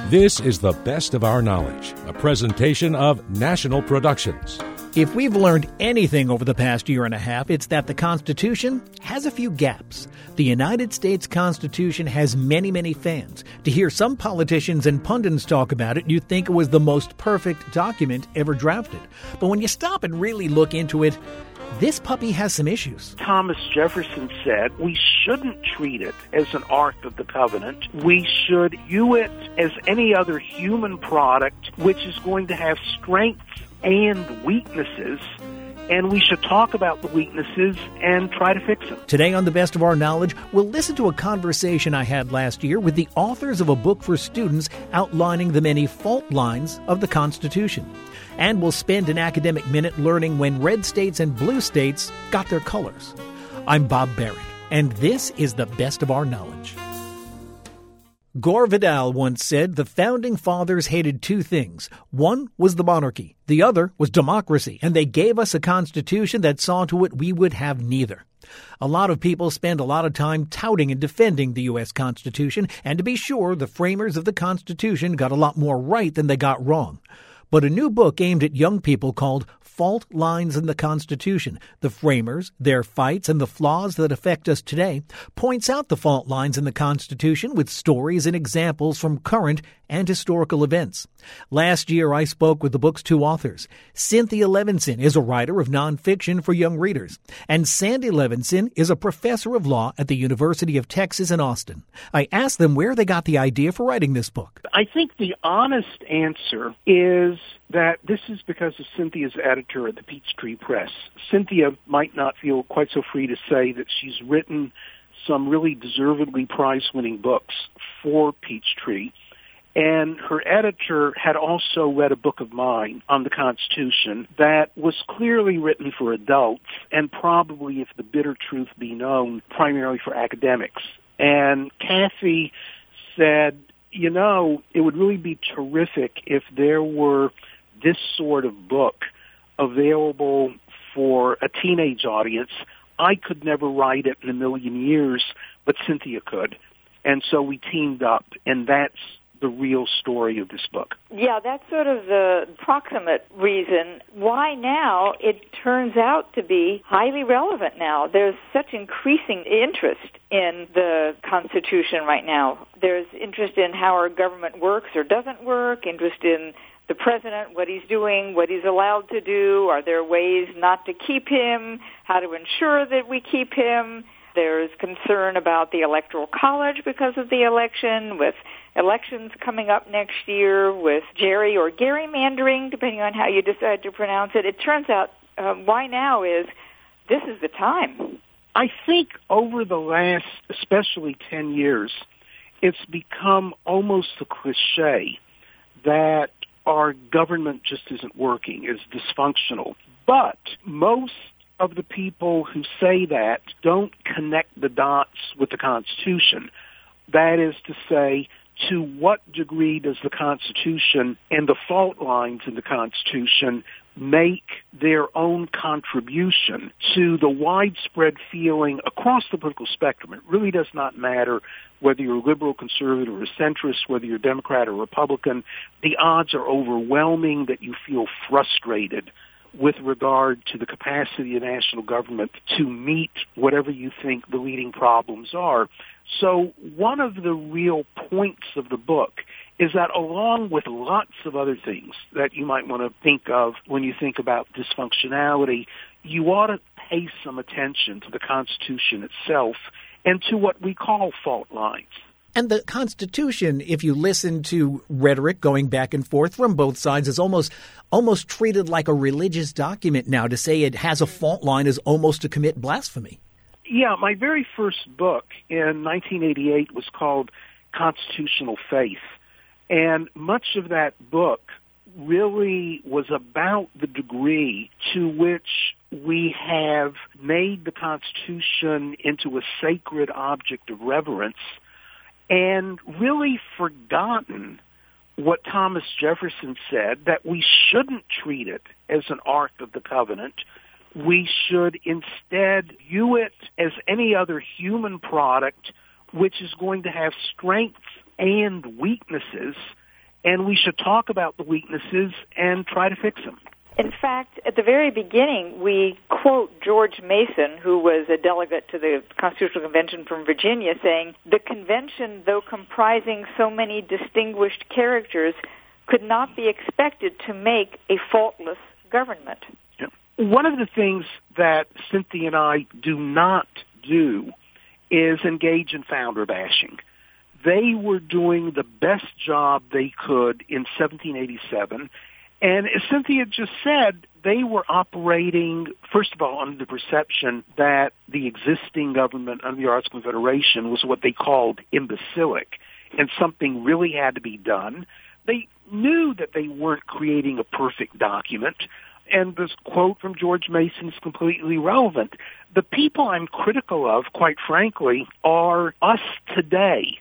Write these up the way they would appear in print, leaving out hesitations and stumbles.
This is The Best of Our Knowledge, a presentation of National Productions. If we've learned anything over the past year and a half, it's that the Constitution has a few gaps. The United States Constitution has many, many fans. To hear some politicians and pundits talk about it, you'd think it was the most perfect document ever drafted. But when you stop and really look into it, this puppy has some issues. Thomas Jefferson said we shouldn't treat it as an Ark of the Covenant. We should view it as any other human product which is going to have strengths and weaknesses, and we should talk about the weaknesses and try to fix them. Today on The Best of Our Knowledge, we'll listen to a conversation I had last year with the authors of a book for students outlining the many fault lines of the Constitution. And we'll spend an academic minute learning when red states and blue states got their colors. I'm Bob Barrett, and this is The Best of Our Knowledge. Gore Vidal once said the Founding Fathers hated two things. One was the monarchy. The other was democracy, and they gave us a constitution that saw to it we would have neither. A lot of people spend a lot of time touting and defending the U.S. Constitution, and to be sure, the framers of the Constitution got a lot more right than they got wrong. But a new book aimed at young people called Fault Lines in the Constitution, the framers, their fights, and the flaws that affect us today, points out the fault lines in the Constitution with stories and examples from current and historical events. Last year, I spoke with the book's two authors. Cynthia Levinson is a writer of nonfiction for young readers, and Sandy Levinson is a professor of law at the University of Texas in Austin. I asked them where they got the idea for writing this book. I think the honest answer is that this is because of Cynthia's editor at the Peachtree Press. Cynthia might not feel quite so free to say that she's written some really deservedly prize-winning books for Peachtree. And her editor had also read a book of mine on the Constitution that was clearly written for adults and probably, if the bitter truth be known, primarily for academics. And Kathy said, you know, it would really be terrific if there were this sort of book available for a teenage audience. I could never write it in a million years, but Cynthia could. And so we teamed up, and that's the real story of this book. Yeah, that's sort of the proximate reason. Why now? It turns out to be highly relevant now. There's such increasing interest in the Constitution right now. There's interest in how our government works or doesn't work, interest in the president, what he's doing, what he's allowed to do. Are there ways not to keep him? How to ensure that we keep him? There's concern about the Electoral College because of the election, with elections coming up next year, with gerry or gerrymandering, depending on how you decide to pronounce it. It turns out why now is this is the time. I think over the last, especially 10 years, it's become almost a cliche that our government just isn't working, is dysfunctional. But most of the people who say that don't connect the dots with the Constitution. That is to say, to what degree does the Constitution and the fault lines in the Constitution make their own contribution to the widespread feeling across the political spectrum? It really does not matter whether you're a liberal, conservative, or a centrist, whether you're Democrat or Republican. The odds are overwhelming that you feel frustrated with regard to the capacity of the national government to meet whatever you think the leading problems are. So one of the real points of the book is that along with lots of other things that you might want to think of when you think about dysfunctionality, you ought to pay some attention to the Constitution itself and to what we call fault lines. And the Constitution, if you listen to rhetoric going back and forth from both sides, is almost treated like a religious document now. To say it has a fault line is almost to commit blasphemy. Yeah, my very first book in 1988 was called Constitutional Faith. And much of that book really was about the degree to which we have made the Constitution into a sacred object of reverence and really forgotten what Thomas Jefferson said, that we shouldn't treat it as an Ark of the Covenant. We should instead view it as any other human product which is going to have strengths and weaknesses, and we should talk about the weaknesses and try to fix them. In fact, at the very beginning, we quote George Mason, who was a delegate to the Constitutional Convention from Virginia, saying, "The convention, though comprising so many distinguished characters, could not be expected to make a faultless government." Yeah. One of the things that Cynthia and I do not do is engage in founder bashing. They were doing the best job they could in 1787. And as Cynthia just said, they were operating, first of all, under the perception that the existing government under the Articles of Confederation was what they called imbecilic, and something really had to be done. They knew that they weren't creating a perfect document, and this quote from George Mason is completely relevant. The people I'm critical of, quite frankly, are us today.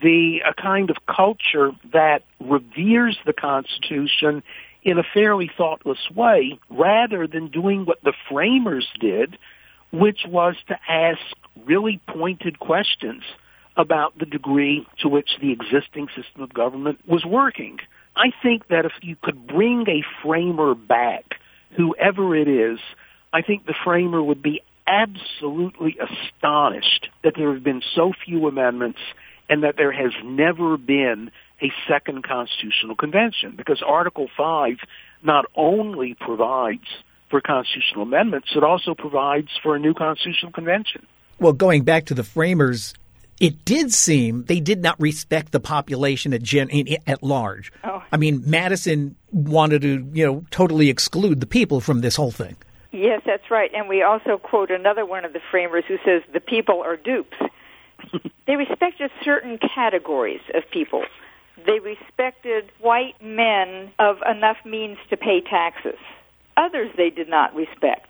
A kind of culture that reveres the Constitution in a fairly thoughtless way, rather than doing what the framers did, which was to ask really pointed questions about the degree to which the existing system of government was working. I think that if you could bring a framer back, whoever it is, I think the framer would be absolutely astonished that there have been so few amendments and that there has never been a second constitutional convention, because Article 5 not only provides for constitutional amendments, it also provides for a new constitutional convention. Well, going back to the framers, it did seem they did not respect the population at large. Oh. I mean, Madison wanted to, totally exclude the people from this whole thing. Yes, that's right. And we also quote another one of the framers who says, "The people are dupes." They respected certain categories of people. They respected white men of enough means to pay taxes. Others they did not respect.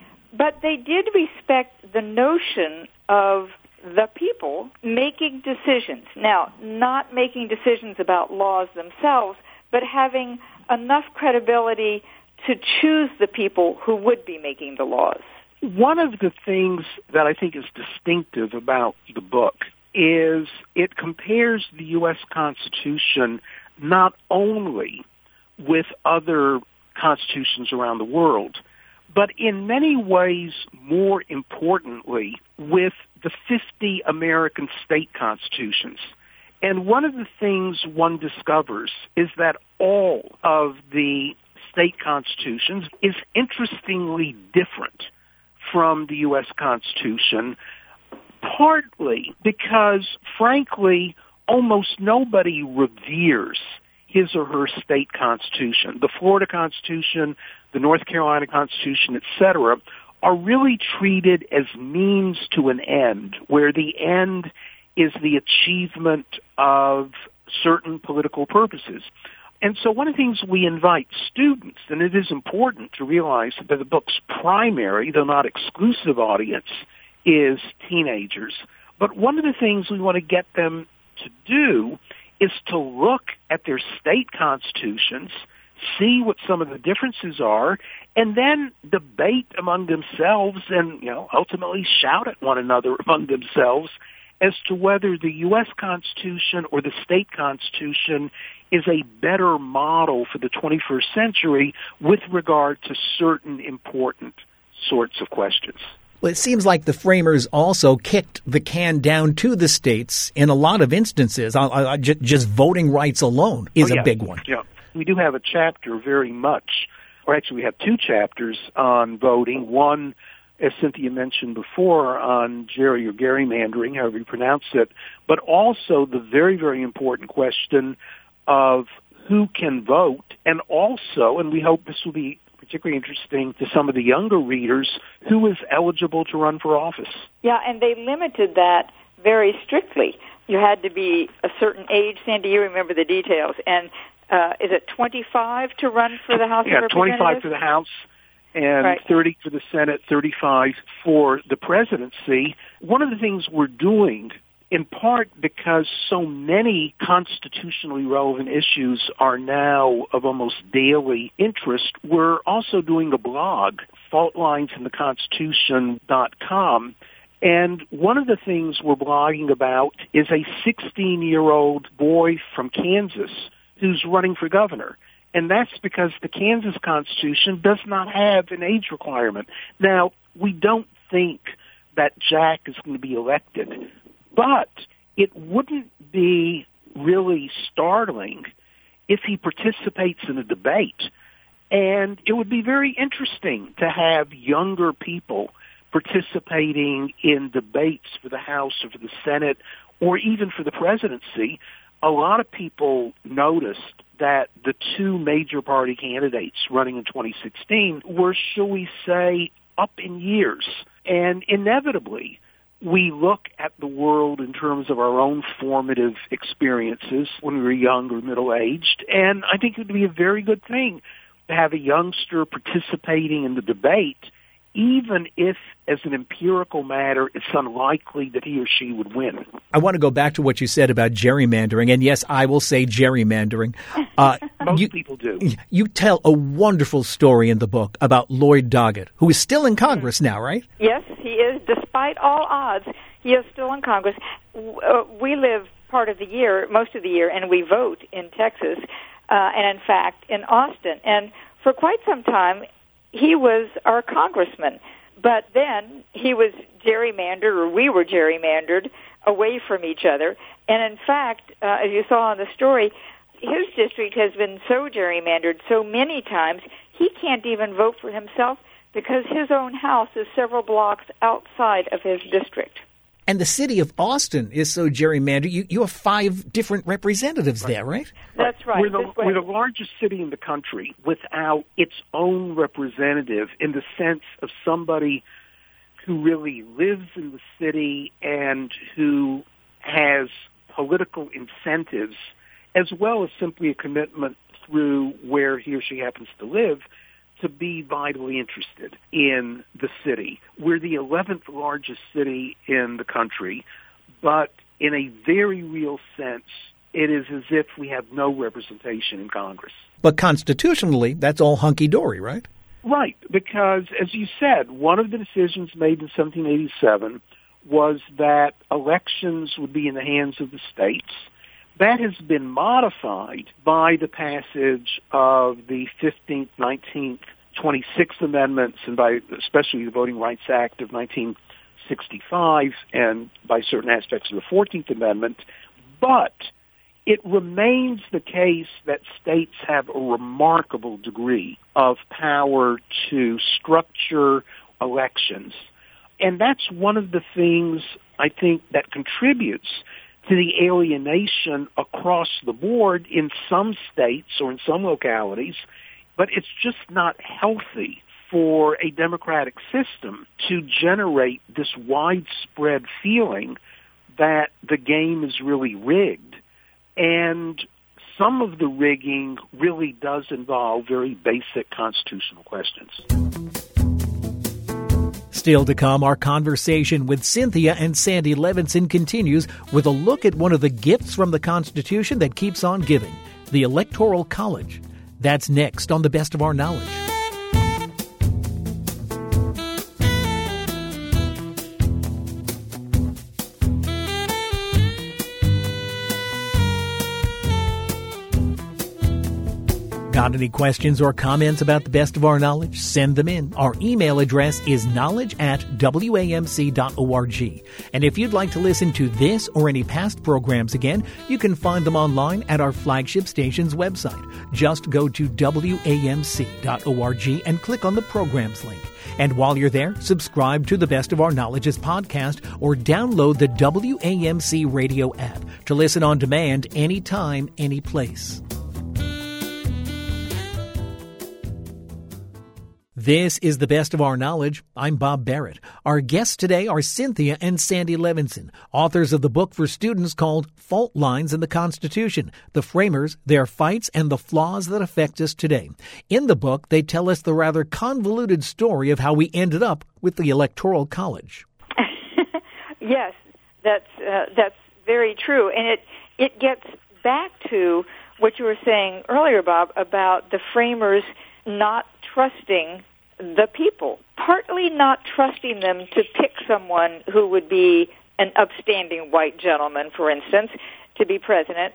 But they did respect the notion of the people making decisions. Now, not making decisions about laws themselves, but having enough credibility to choose the people who would be making the laws. One of the things that I think is distinctive about the book is it compares the U.S. Constitution not only with other constitutions around the world, but in many ways, more importantly, with the 50 American state constitutions. And one of the things one discovers is that all of the state constitutions is interestingly different from the U.S. Constitution, partly because, frankly, almost nobody reveres his or her state constitution. The Florida Constitution, the North Carolina Constitution, etc., are really treated as means to an end, where the end is the achievement of certain political purposes. And so one of the things we invite students, and it is important to realize that the book's primary, though not exclusive audience, is teenagers. But one of the things we want to get them to do is to look at their state constitutions, see what some of the differences are, and then debate among themselves and, ultimately shout at one another among themselves as to whether the U.S. Constitution or the state constitution is a better model for the 21st century with regard to certain important sorts of questions. Well, it seems like the framers also kicked the can down to the states in a lot of instances. Just voting rights alone is a big one. Yeah. We do have a chapter very much, or actually we have two chapters on voting. One, as Cynthia mentioned before, on gerrymandering, however you pronounce it, but also the very, very important question of who can vote, and also, and we hope this will be particularly interesting to some of the younger readers, who is eligible to run for office. Yeah, and they limited that very strictly. You had to be a certain age. Sandy, you remember the details. And is it 25 to run for the House of Representatives? Yeah, 25 for the House and 30 for the Senate, 35 for the presidency. One of the things we're doing, in part because so many constitutionally relevant issues are now of almost daily interest, we're also doing a blog, faultlinesintheconstitution.com. And one of the things we're blogging about is a 16-year-old boy from Kansas who's running for governor. And that's because the Kansas Constitution does not have an age requirement. Now, we don't think that Jack is going to be elected, but it wouldn't be really startling if he participates in a debate. And it would be very interesting to have younger people participating in debates for the House or for the Senate or even for the presidency. A lot of people noticed that the two major party candidates running in 2016 were, shall we say, up in years. And inevitably, we look at the world in terms of our own formative experiences when we were young or middle-aged, and I think it would be a very good thing to have a youngster participating in the debate, even if, as an empirical matter, it's unlikely that he or she would win. I want to go back to what you said about gerrymandering, and yes, I will say gerrymandering. Most people do. You tell a wonderful story in the book about Lloyd Doggett, who is still in Congress now, right? Yes, he is. Despite all odds, he is still in Congress. We live part of the year, most of the year, and we vote in Texas, and in fact in Austin. And for quite some time, he was our congressman, but then he was gerrymandered, or we were gerrymandered, away from each other. And in fact, as you saw in the story, his district has been so gerrymandered so many times, he can't even vote for himself because his own house is several blocks outside of his district. And the city of Austin is so gerrymandered. You have 5 different representatives there, right? That's right. We're the largest city in the country without its own representative, in the sense of somebody who really lives in the city and who has political incentives, as well as simply a commitment through where he or she happens to live, to be vitally interested in the city. We're the 11th largest city in the country, but in a very real sense, it is as if we have no representation in Congress. But constitutionally, that's all hunky-dory, right? Right, because, as you said, one of the decisions made in 1787 was that elections would be in the hands of the states. That has been modified by the passage of the 15th, 19th, 26th Amendments, and by especially the Voting Rights Act of 1965, and by certain aspects of the 14th Amendment. But it remains the case that states have a remarkable degree of power to structure elections. And that's one of the things, I think, that contributes to the alienation across the board in some states or in some localities, but it's just not healthy for a democratic system to generate this widespread feeling that the game is really rigged. And some of the rigging really does involve very basic constitutional questions. Still to come, our conversation with Cynthia and Sandy Levinson continues with a look at one of the gifts from the Constitution that keeps on giving, the Electoral College. That's next on The Best of Our Knowledge. Got any questions or comments about The Best of Our Knowledge? Send them in. Our email address is knowledge@wamc.org. And if you'd like to listen to this or any past programs again, you can find them online at our flagship station's website. Just go to wamc.org and click on the programs link. And while you're there, subscribe to The Best of Our Knowledge's podcast or download the WAMC radio app to listen on demand anytime, any place. This is The Best of Our Knowledge. I'm Bob Barrett. Our guests today are Cynthia and Sandy Levinson, authors of the book for students called Fault Lines in the Constitution, The Framers, Their Fights, and the Flaws That Affect Us Today. In the book, they tell us the rather convoluted story of how we ended up with the Electoral College. Yes, that's very true. And it gets back to what you were saying earlier, Bob, about the framers not trusting the people, partly not trusting them to pick someone who would be an upstanding white gentleman, for instance, to be president,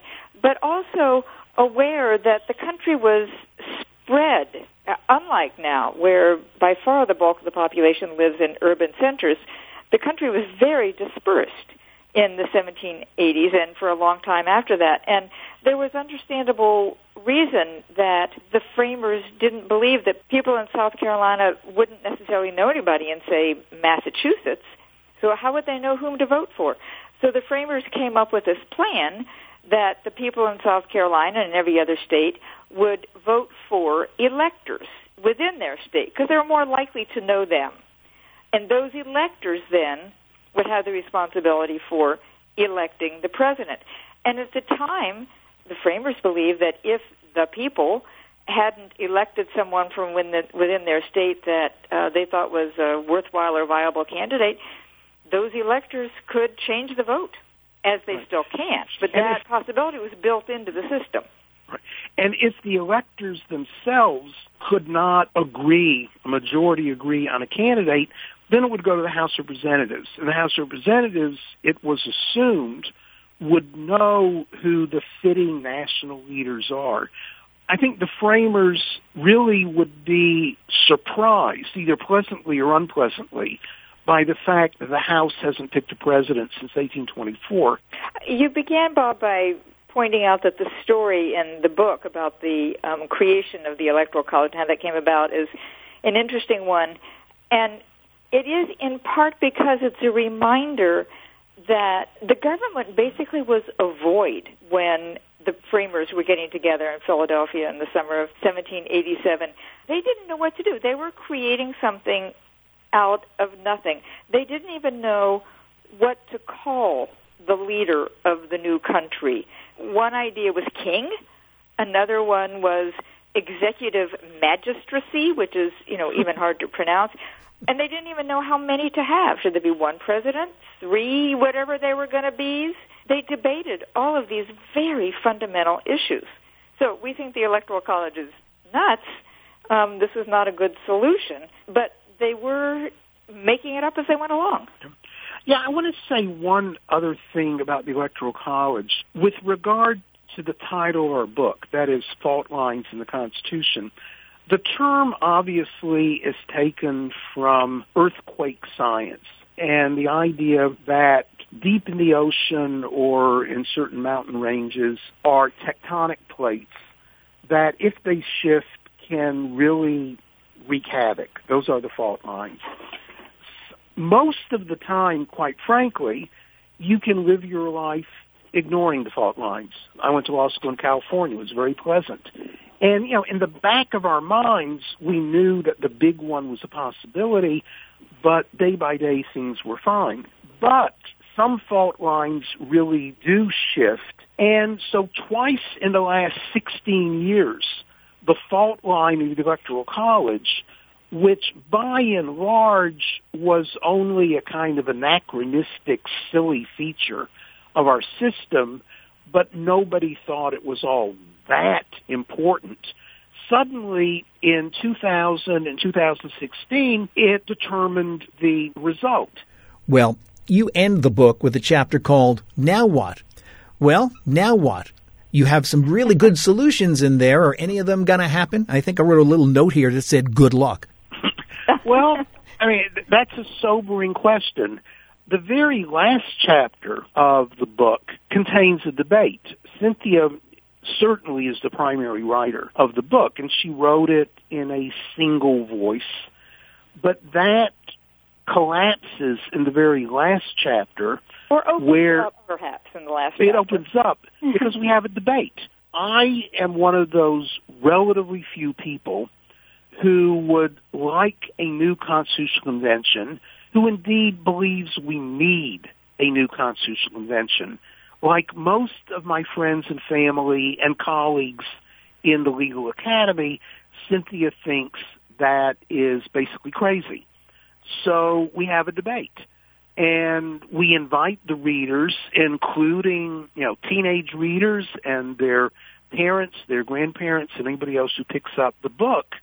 but also aware that the country was spread, unlike now, where by far the bulk of the population lives in urban centers. The country was very dispersed in the 1780s and for a long time after that. And there was understandable reason that the framers didn't believe that people in South Carolina wouldn't necessarily know anybody in, say, Massachusetts. So how would they know whom to vote for? So the framers came up with this plan that the people in South Carolina and every other state would vote for electors within their state because they were more likely to know them. And those electors then would have the responsibility for electing the president. And at the time, the framers believed that if the people hadn't elected someone from within their state that they thought was a worthwhile or viable candidate, those electors could change the vote, as they still can. But that possibility was built into the system. Right. And if the electors themselves could not agree, a majority agree on a candidate, then it would go to the House of Representatives. And the House of Representatives, it was assumed, would know who the fitting national leaders are. I think the framers really would be surprised, either pleasantly or unpleasantly, by the fact that the House hasn't picked a president since 1824. You began, Bob, by pointing out that the story in the book about the creation of the Electoral College and how that came about is an interesting one. And it is in part because it's a reminder that the government basically was a void when the framers were getting together in Philadelphia in the summer of 1787. They didn't know what to do. They were creating something out of nothing. They didn't even know what to call the leader of the new country. One idea was king. Another one was executive magistracy, which is, even hard to pronounce. And they didn't even know how many to have. Should there be one president, three, whatever they were going to be? They debated all of these very fundamental issues. So we think the Electoral College is nuts. This is not a good solution. But they were making it up as they went along. Yeah, I want to say one other thing about the Electoral College. With regard to the title of our book, that is Fault Lines in the Constitution, the term obviously is taken from earthquake science and the idea that deep in the ocean or in certain mountain ranges are tectonic plates that, if they shift, can really wreak havoc. Those are the fault lines. Most of the time, quite frankly, you can live your life ignoring the fault lines. I went to law school in California. It was very pleasant. And, in the back of our minds, we knew that the big one was a possibility, but day by day things were fine. But some fault lines really do shift. And so twice in the last 16 years, the fault line of the Electoral College, which by and large was only a kind of anachronistic, silly feature of our system, but nobody thought it was all that important. Suddenly, in 2000 and 2016, it determined the result. Well, you end the book with a chapter called Now What? Well, now what? You have some really good solutions in there. Are any of them going to happen? I think I wrote a little note here that said, good luck. Well, that's a sobering question. The very last chapter of the book contains a debate. Cynthia certainly is the primary writer of the book, and she wrote it in a single voice. But that collapses in the very last chapter. Or opens up, perhaps, in the last chapter. It opens up because we have a debate. I am one of those relatively few people who would like a new constitutional convention, who indeed believes we need a new constitutional convention. Like most of my friends and family and colleagues in the legal academy, Cynthia thinks that is basically crazy. So we have a debate. And we invite the readers, including, teenage readers and their parents, their grandparents, and anybody else who picks up the book,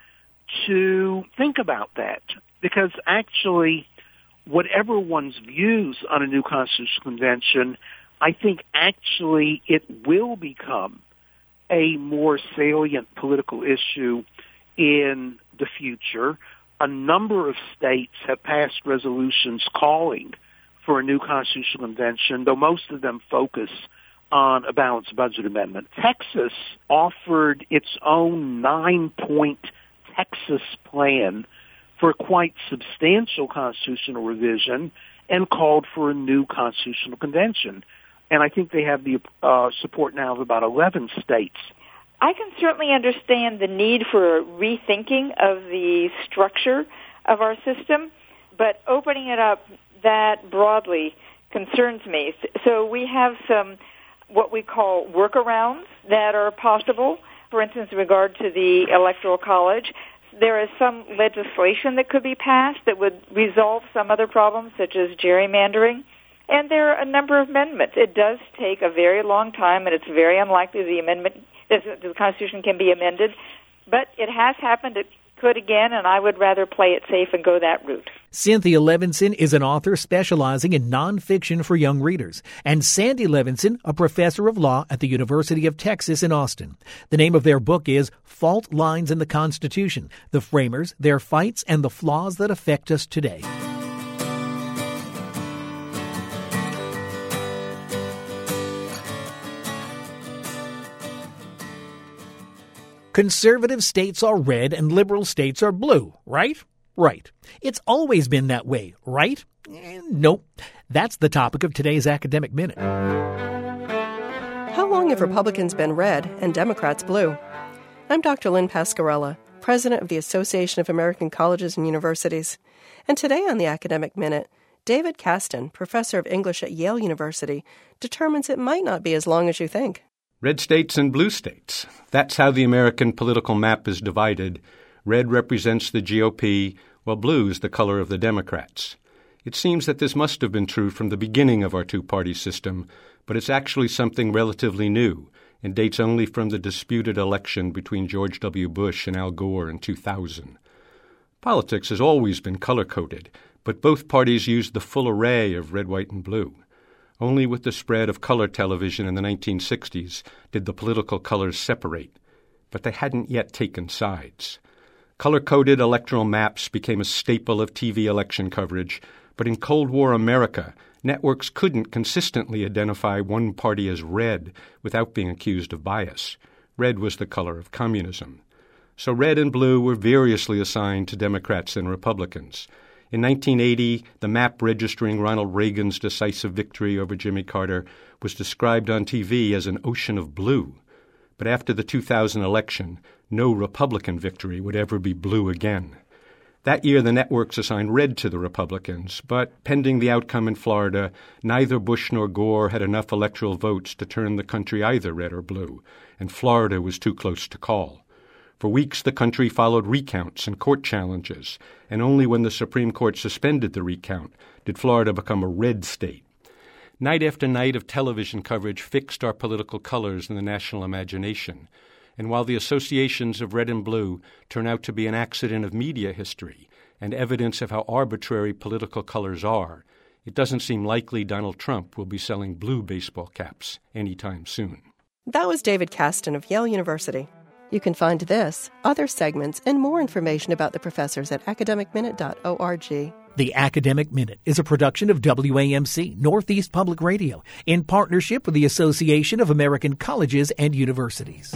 to think about that. Because actually, whatever one's views on a new constitutional convention, I think actually it will become a more salient political issue in the future. A number of states have passed resolutions calling for a new constitutional convention, though most of them focus on a balanced budget amendment. Texas offered its own 9-point Texas plan for a quite substantial constitutional revision and called for a new constitutional convention. And I think they have the support now of about 11 states. I can certainly understand the need for a rethinking of the structure of our system, but opening it up that broadly concerns me. So we have some what we call workarounds that are possible. For instance, in regard to the Electoral College, there is some legislation that could be passed that would resolve some other problems, such as gerrymandering. And there are a number of amendments. It does take a very long time, and it's very unlikely the Constitution can be amended. But it has happened. It could again, and I would rather play it safe and go that route. Cynthia Levinson is an author specializing in nonfiction for young readers, and Sandy Levinson, a professor of law at the University of Texas in Austin. The name of their book is Fault Lines in the Constitution: The Framers, Their Fights, and the Flaws That Affect Us Today. Conservative states are red and liberal states are blue, right? Right. It's always been that way, right? Nope. That's the topic of today's Academic Minute. How long have Republicans been red and Democrats blue? I'm Dr. Lynn Pascarella, president of the Association of American Colleges and Universities. And today on the Academic Minute, David Kasten, professor of English at Yale University, determines it might not be as long as you think. Red states and blue states. That's how the American political map is divided. Red represents the GOP, while blue is the color of the Democrats. It seems that this must have been true from the beginning of our two-party system, but it's actually something relatively new and dates only from the disputed election between George W. Bush and Al Gore in 2000. Politics has always been color-coded, but both parties used the full array of red, white, and blue. Only with the spread of color television in the 1960s did the political colors separate, but they hadn't yet taken sides. Color-coded electoral maps became a staple of TV election coverage, but in Cold War America, networks couldn't consistently identify one party as red without being accused of bias. Red was the color of communism. So red and blue were variously assigned to Democrats and Republicans. In 1980, the map registering Ronald Reagan's decisive victory over Jimmy Carter was described on TV as an ocean of blue. But after the 2000 election, no Republican victory would ever be blue again. That year, the networks assigned red to the Republicans, but pending the outcome in Florida, neither Bush nor Gore had enough electoral votes to turn the country either red or blue, and Florida was too close to call. For weeks, the country followed recounts and court challenges, and only when the Supreme Court suspended the recount did Florida become a red state. Night after night of television coverage fixed our political colors in the national imagination, and while the associations of red and blue turn out to be an accident of media history and evidence of how arbitrary political colors are, it doesn't seem likely Donald Trump will be selling blue baseball caps anytime soon. That was David Kasten of Yale University. You can find this, other segments, and more information about the professors at academicminute.org. The Academic Minute is a production of WAMC, Northeast Public Radio, in partnership with the Association of American Colleges and Universities.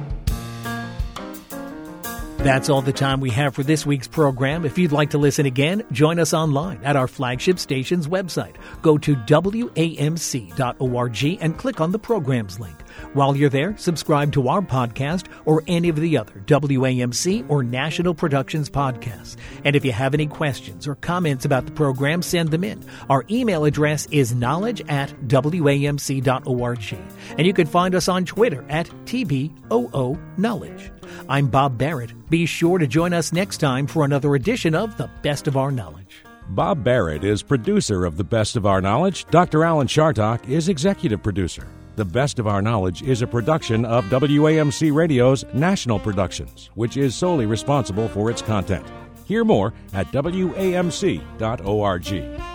That's all the time we have for this week's program. If you'd like to listen again, join us online at our flagship station's website. Go to WAMC.org and click on the programs link. While you're there, subscribe to our podcast or any of the other WAMC or National Productions podcasts. And if you have any questions or comments about the program, send them in. Our email address is knowledge@WAMC.org. And you can find us on Twitter at TBOO Knowledge. I'm Bob Barrett. Be sure to join us next time for another edition of The Best of Our Knowledge. Bob Barrett is producer of The Best of Our Knowledge. Dr. Alan Chartock is executive producer. The Best of Our Knowledge is a production of WAMC Radio's National Productions, which is solely responsible for its content. Hear more at WAMC.org.